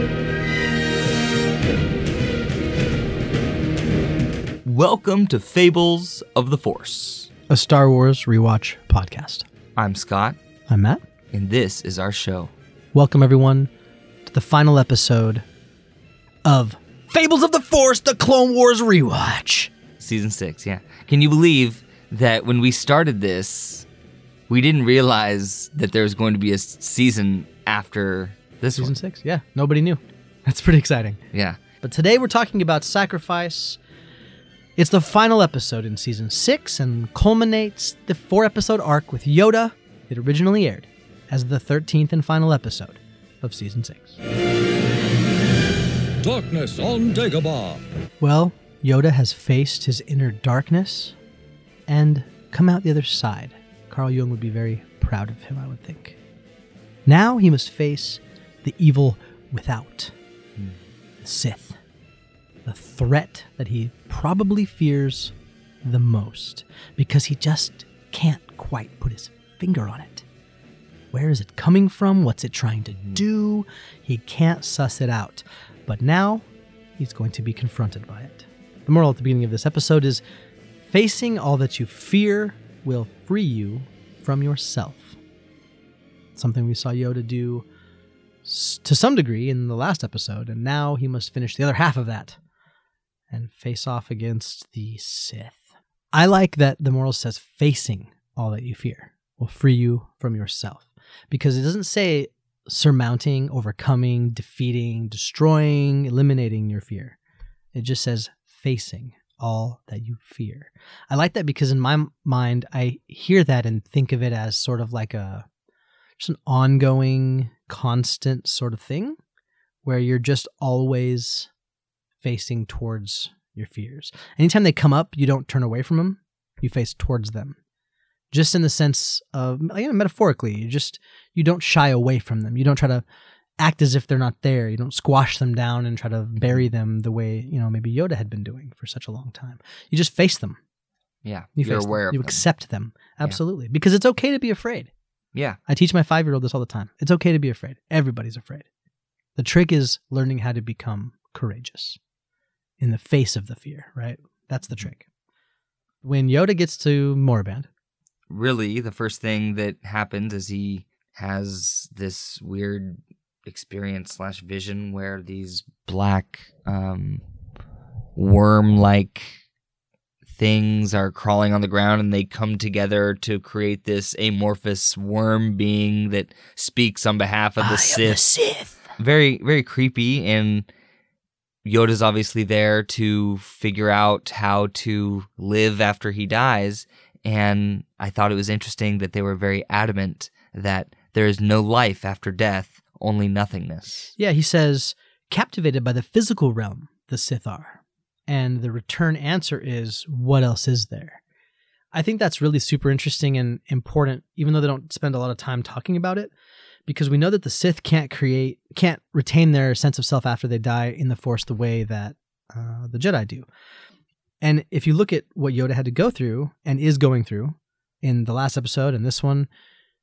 Welcome to Fables of the Force, a Star Wars rewatch podcast. I'm Scott, I'm Matt, and this is our show. Welcome, everyone, to the final episode of Fables of the Force, the Clone Wars rewatch. Season 6, yeah. Can you believe that when we started this, we didn't realize that there was going to be a season after this Season one? 6, yeah. Nobody knew. That's pretty exciting. Yeah. But today we're talking about Sacrifice. It's the final episode in Season 6 and culminates the 4-episode arc with Yoda. It originally aired as the 13th and final episode of Season 6. Darkness on Dagobah. Well, Yoda has faced his inner darkness and come out the other side. Carl Jung would be very proud of him, I would think. Now he must face the evil without. The Sith. The threat that he probably fears the most because he just can't quite put his finger on it. Where is it coming from? What's it trying to do? He can't suss it out. But now he's going to be confronted by it. The moral at the beginning of this episode is facing all that you fear will free you from yourself. Something we saw Yoda do to some degree in the last episode, and now he must finish the other half of that and face off against the Sith. I like that the moral says facing all that you fear will free you from yourself, because it doesn't say surmounting, overcoming, defeating, destroying, eliminating your fear. It just says facing all that you fear. I like that because in my mind, I hear that and think of it as sort of like just an ongoing, constant sort of thing where you're just always facing towards your fears. Anytime they come up, you don't turn away from them. You face towards them. Just in the sense of, metaphorically, you don't shy away from them. You don't try to act as if they're not there. You don't squash them down and try to bury them the way, maybe Yoda had been doing for such a long time. You just face them. Yeah. You're aware of them. You accept them. Absolutely. Yeah. Because it's okay to be afraid. Yeah. I teach my 5-year-old this all the time. It's okay to be afraid. Everybody's afraid. The trick is learning how to become courageous in the face of the fear, right? That's the trick. When Yoda gets to Moraband, really, the first thing that happens is he has this weird experience/vision where these black worm-like things are crawling on the ground, and they come together to create this amorphous worm being that speaks on behalf of the Sith. Very, very creepy, and Yoda's obviously there to figure out how to live after he dies, and I thought it was interesting that they were very adamant that there is no life after death, only nothingness. Yeah, he says, captivated by the physical realm, the Sith are. And the return answer is, what else is there? I think that's really super interesting and important, even though they don't spend a lot of time talking about it, because we know that the Sith can't retain their sense of self after they die in the Force the way that the Jedi do. And if you look at what Yoda had to go through and is going through in the last episode and this one,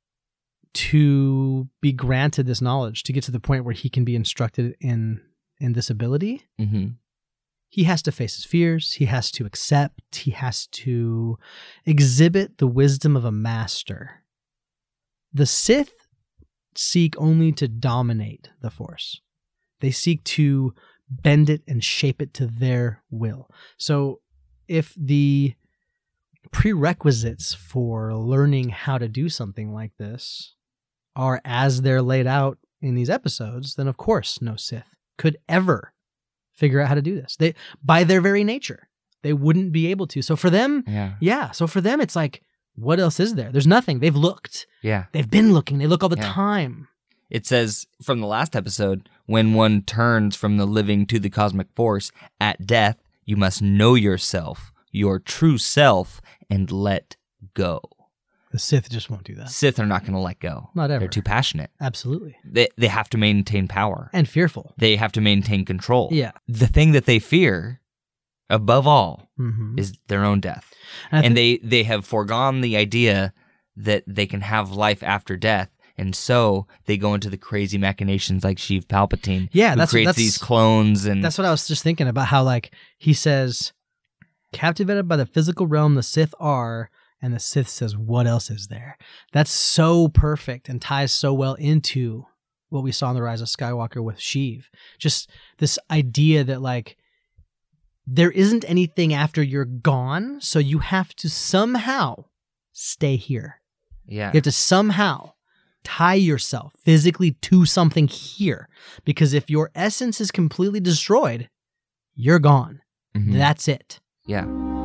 to be granted this knowledge, to get to the point where he can be instructed in this ability, he has to face his fears, he has to accept, he has to exhibit the wisdom of a master. The Sith seek only to dominate the Force. They seek to bend it and shape it to their will. So if the prerequisites for learning how to do something like this are as they're laid out in these episodes, then of course no Sith could ever figure out how to do this. They, by their very nature, they wouldn't be able to. So for them, so for them, it's like, what else is there? There's nothing. They've looked. Yeah. They've been looking. They look all the time. It says from the last episode, when one turns from the living to the cosmic force, at death, you must know yourself, your true self, and let go. The Sith just won't do that. Sith are not going to let go. Not ever. They're too passionate. Absolutely. They have to maintain power. And fearful. They have to maintain control. Yeah. The thing that they fear, above all, is their own death. And they have foregone the idea that they can have life after death, And so they go into the crazy machinations like Sheev Palpatine, Yeah, who creates these clones. And that's what I was just thinking about, how like he says, captivated by the physical realm the Sith are, and the Sith says, what else is there? That's so perfect and ties so well into what we saw in The Rise of Skywalker with Sheev. Just this idea that like there isn't anything after you're gone, so you have to somehow stay here. Yeah. You have to somehow tie yourself physically to something here, because if your essence is completely destroyed, you're gone. Mhm. That's it. Yeah.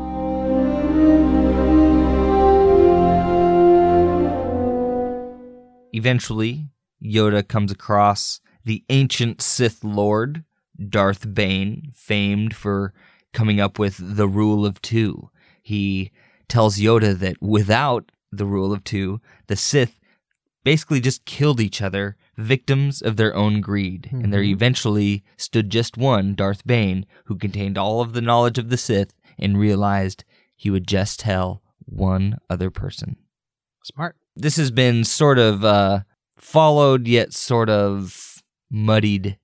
Eventually, Yoda comes across the ancient Sith Lord, Darth Bane, famed for coming up with the Rule of Two. He tells Yoda that without the Rule of Two, the Sith basically just killed each other, victims of their own greed. And there eventually stood just one, Darth Bane, who contained all of the knowledge of the Sith and realized he would just tell one other person. Smart. This has been sort of followed yet sort of muddied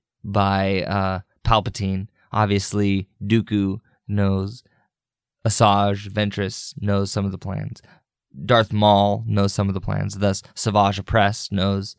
by Palpatine. Obviously, Dooku knows. Asajj Ventress knows some of the plans. Darth Maul knows some of the plans. Thus, Savage Opress knows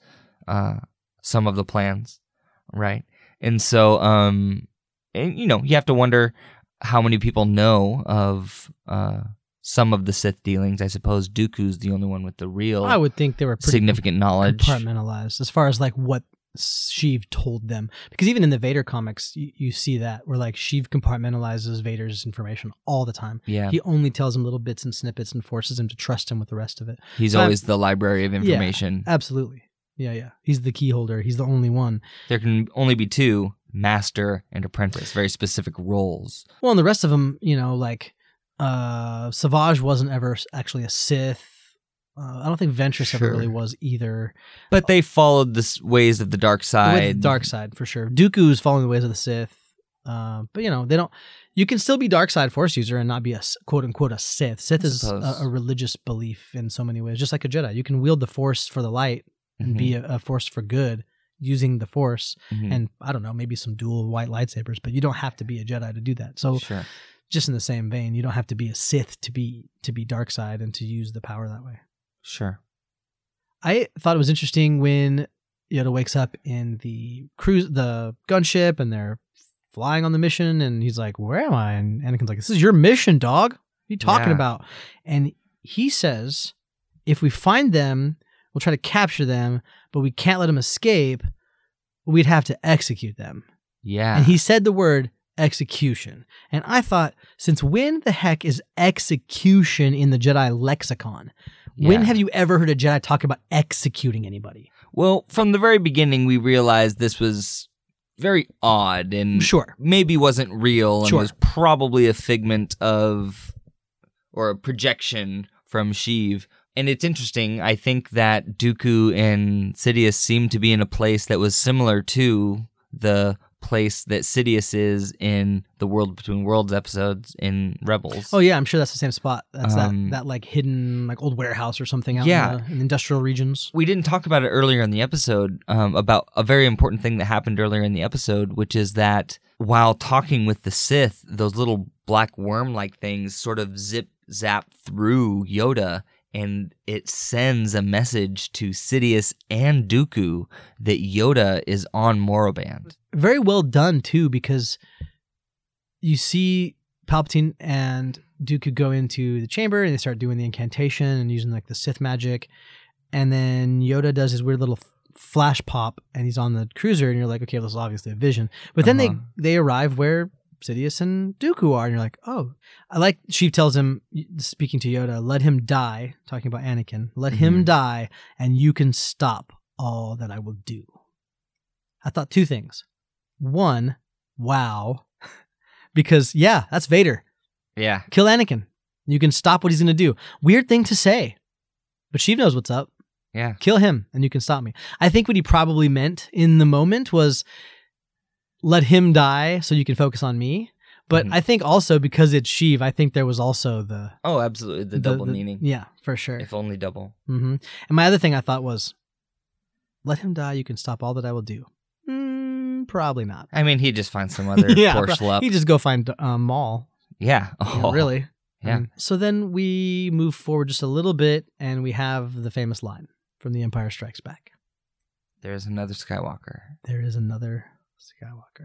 some of the plans, right? And so, and you know, you have to wonder how many people know of some of the Sith dealings. I suppose Dooku's the only one with the real, I would think they were pretty significant knowledge. compartmentalized as far as like what Sheev told them, because even in the Vader comics you see that where like Sheev compartmentalizes Vader's information all the time. Yeah. He only tells him little bits and snippets and forces him to trust him with the rest of it. He's So always the library of information. Yeah, absolutely. Yeah. He's the key holder. He's the only one. There can only be two, master and apprentice, very specific roles. Well, and the rest of them, you know, like Savage wasn't ever actually a Sith. I don't think Ventress ever Sure. really was either. But they followed the ways of the dark The way side. the dark side, for sure. Dooku's following the ways of the Sith. But, you know, they don't... You can still be dark side Force user and not be a quote-unquote a Sith. Sith is suppose. a religious belief in so many ways, just like a Jedi. You can wield the Force for the light and be a Force for good using the Force. Mhm. And, I don't know, maybe some dual white lightsabers, but you don't have to be a Jedi to do that. So, Sure. just in the same vein, you don't have to be a Sith to be dark side and to use the power that way. Sure. I thought it was interesting when Yoda wakes up in the gunship, and they're flying on the mission, and he's like, "Where am I?" And Anakin's like, "This is your mission, dog. What are you talking Yeah. about?" And he says, "If we find them, we'll try to capture them, but we can't let them escape. We'd have to execute them." Yeah. And he said the word execution. And I thought, since when the heck is execution in the Jedi lexicon? When Yeah. have you ever heard a Jedi talk about executing anybody? Well, from the very beginning, we realized this was very odd and Sure. maybe wasn't real and Sure. was probably a figment of, or a projection from Sheev. And it's interesting. I think that Dooku and Sidious seem to be in a place that was similar to the place that Sidious is in the World Between Worlds episodes in Rebels. Oh yeah, I'm sure that's the same spot. That's Um, that like hidden like old warehouse or something out Yeah. in the industrial regions. We didn't talk about it earlier in the episode, about a very important thing that happened earlier in the episode, which is that while talking with the Sith, those little black worm-like things sort of zip-zap through Yoda, and it sends a message to Sidious and Dooku that Yoda is on Morrowind. Very well done too, because you see Palpatine and Dooku go into the chamber and they start doing the incantation and using like the Sith magic, and then Yoda does his weird little flash pop and he's on the cruiser, and you're like, okay, this is obviously a vision. But then they arrive where Sidious and Dooku are, and you're like, oh. I like Sheev tells him, speaking to Yoda, let him die, talking about Anakin, let him die and you can stop all that I will do. I thought two things. One, wow. Because, yeah, that's Vader. Yeah. Kill Anakin. You can stop what he's going to do. Weird thing to say. But Sheev knows what's up. Yeah. Kill him and you can stop me. I think what he probably meant in the moment was let him die so you can focus on me. But I think also because it's Sheev, I think there was also the... Oh, absolutely. The double meaning. Yeah, for sure. If only double. And my other thing I thought was let him die. You can stop all that I will do. Probably not. I mean, he'd just find some other poor schlub. He'd just go find Maul. Yeah. Really. Yeah. So then we move forward just a little bit, and we have the famous line from The Empire Strikes Back. There's another Skywalker. There is another Skywalker.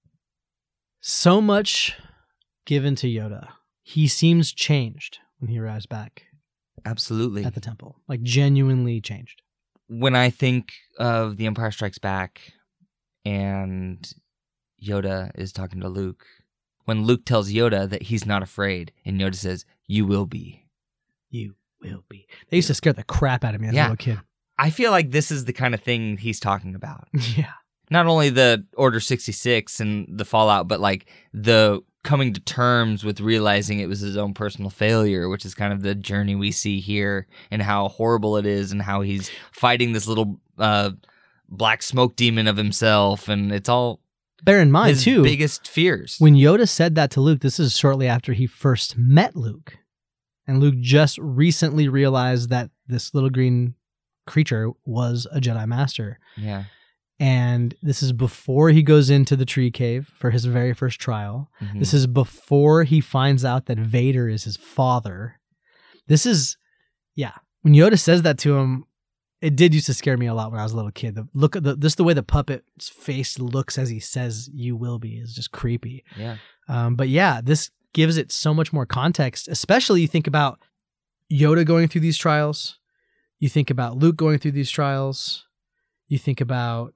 So much given to Yoda. He seems changed when he arrives back Absolutely. at the temple. Like, genuinely changed. When I think of The Empire Strikes Back and Yoda is talking to Luke, when Luke tells Yoda that he's not afraid, and Yoda says, "You will be." You will be. They used to scare the crap out of me as a little kid. I feel like this is the kind of thing he's talking about. Yeah. Not only the Order 66 and the fallout, but like the coming to terms with realizing it was his own personal failure, which is kind of the journey we see here, and how horrible it is, and how he's fighting this little black smoke demon of himself, and it's all bear in mind his too, biggest fears. When Yoda said that to Luke, this is shortly after he first met Luke, and Luke just recently realized that this little green creature was a Jedi Master. Yeah. And this is before he goes into the tree cave for his very first trial. Mm-hmm. This is before he finds out that Vader is his father. This is, when Yoda says that to him, it did used to scare me a lot when I was a little kid. The way the puppet's face looks as he says "you will be" is just creepy. Yeah. But this gives it so much more context, especially you think about Yoda going through these trials. You think about Luke going through these trials. You think about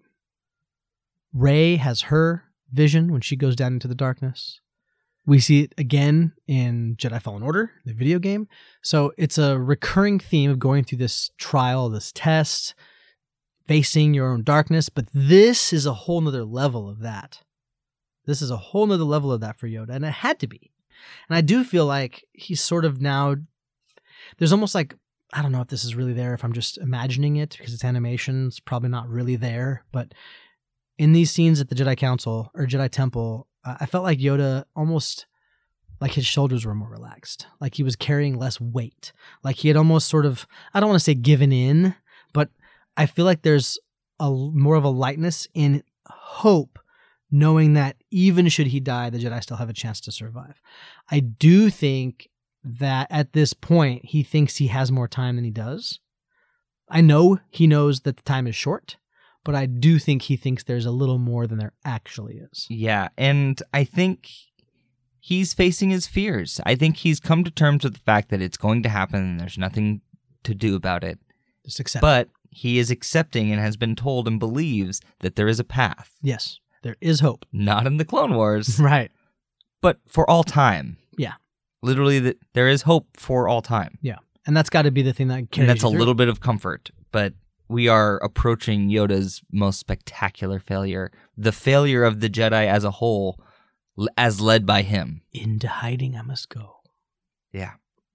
Rey has her vision when she goes down into the darkness. We see it again in Jedi Fallen Order, the video game. So it's a recurring theme of going through this trial, this test, facing your own darkness. But this is a whole nother level of that. This is a whole nother level of that for Yoda. And it had to be. And I do feel like he's sort of now, there's almost like, I don't know if this is really there, if I'm just imagining it, because it's animation, it's probably not really there. But in these scenes at the Jedi Council or Jedi Temple, I felt like Yoda almost, like his shoulders were more relaxed. Like he was carrying less weight. Like he had almost sort of, I don't want to say given in, but I feel like there's more of a lightness in hope, knowing that even should he die, the Jedi still have a chance to survive. I do think that at this point, he thinks he has more time than he does. I know he knows that the time is short, but I do think he thinks there's a little more than there actually is. Yeah, and I think he's facing his fears. I think he's come to terms with the fact that it's going to happen and there's nothing to do about it. Just accept. But he is accepting and has been told and believes that there is a path. Yes, there is hope. Not in the Clone Wars. Right. But for all time. Yeah. Literally, there is hope for all time. Yeah. And that's got to be the thing that carries and that's you a through. little bit of comfort. But we are approaching Yoda's most spectacular failure. The failure of the Jedi as a whole, as led by him. Into hiding I must go. Yeah.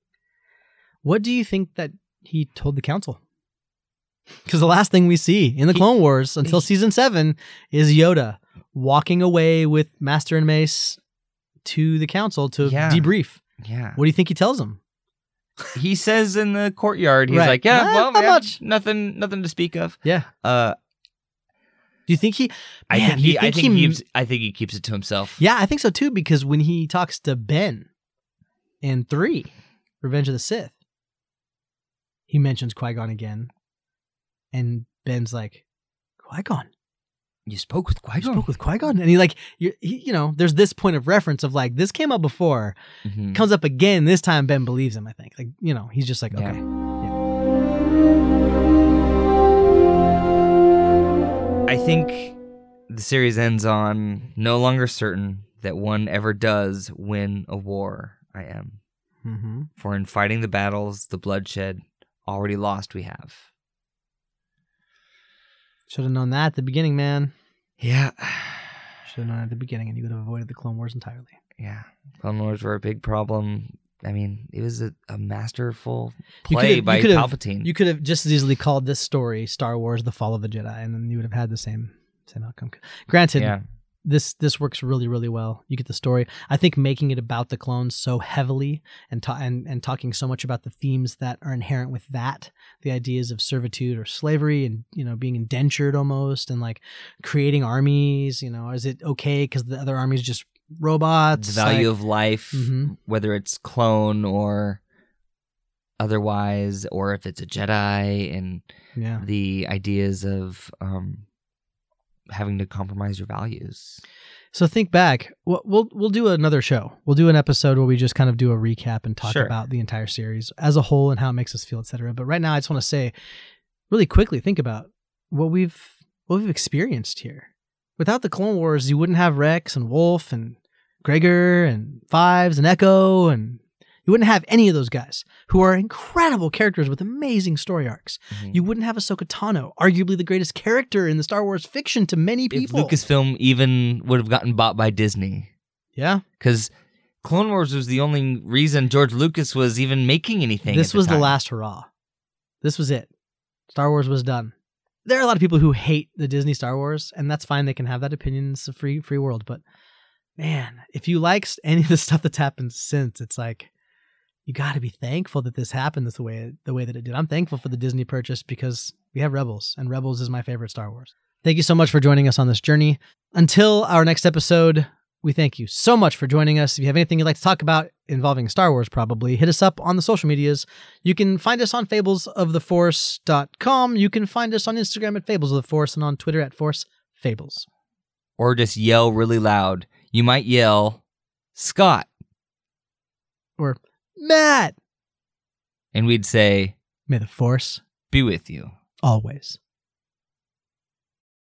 What do you think that he told the council? Because the last thing we see in the Clone Wars until season 7 is Yoda walking away with Master and Mace to the council to debrief. Yeah. What do you think he tells them? He says in the courtyard, he's Right. like, not much. Nothing to speak of. Yeah. Do you think he? I think he keeps it to himself. Yeah, I think so too. Because when he talks to Ben in 3, Revenge of the Sith, he mentions Qui-Gon again, and Ben's like, Qui-Gon. You spoke with Qui-Gon? You spoke with Qui-Gon? And he like, there's this point of reference of like, this came up before, comes up again. This time Ben believes him, I think. Like, he's just like, okay. Yeah. I think the series ends on no longer certain that one ever does win a war. I am. Mm-hmm. For in fighting the battles, the bloodshed, already lost we have. Should have known that at the beginning, man. Yeah. Should have known at the beginning, and you would have avoided the Clone Wars entirely. Yeah. Clone Wars were a big problem. I mean, it was a masterful play by Palpatine. You could have just as easily called this story Star Wars: The Fall of the Jedi, and then you would have had the same outcome. Granted, This works really, really well. You get the story. I think making it about the clones so heavily and talking so much about the themes that are inherent with that, the ideas of servitude or slavery and, being indentured almost, and like creating armies, is it okay because the other armies just robots? The value of life, whether it's clone or otherwise, or if it's a Jedi, and the ideas of having to compromise your values. So think back. We'll do another show. We'll do an episode where we just kind of do a recap and talk about the entire series as a whole and how it makes us feel, etc. But right now, I just want to say, really quickly, think about what we've experienced here. Without the Clone Wars, you wouldn't have Rex and Wolf and Gregor and Fives and Echo, and you wouldn't have any of those guys who are incredible characters with amazing story arcs. Mm-hmm. You wouldn't have Ahsoka Tano, arguably the greatest character in the Star Wars fiction to many people. If Lucasfilm even would have gotten bought by Disney. Yeah. Because Clone Wars was the only reason George Lucas was even making anything. This was the last hurrah. This was it. Star Wars was done. There are a lot of people who hate the Disney Star Wars, and that's fine. They can have that opinion. It's a free world. But man, if you like any of the stuff that's happened since, it's like, you got to be thankful that this happened the way that it did. I'm thankful for the Disney purchase because we have Rebels, and Rebels is my favorite Star Wars. Thank you so much for joining us on this journey. Until our next episode, we thank you so much for joining us. If you have anything you'd like to talk about involving Star Wars, probably, hit us up on the social medias. You can find us on fablesoftheforce.com. You can find us on Instagram at fablesoftheforce and on Twitter at forcefables. Or just yell really loud. You might yell, Scott. Or Matt. And we'd say, may the Force be with you. Always.